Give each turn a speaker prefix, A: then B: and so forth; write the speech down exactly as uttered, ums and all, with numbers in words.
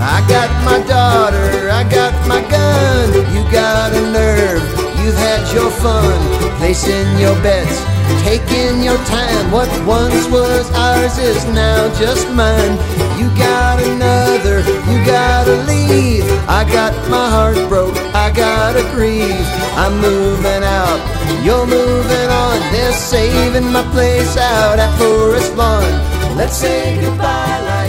A: I got my daughter, I got my gun. You got a nerve, you've had your fun, placing your bets, taking your time. What once was ours is now just mine. You got another, you gotta leave. I got my heart broke, I gotta grieve. I'm moving out, you're moving on. They're saving my place out at Forest Lawn. Let's say goodbye like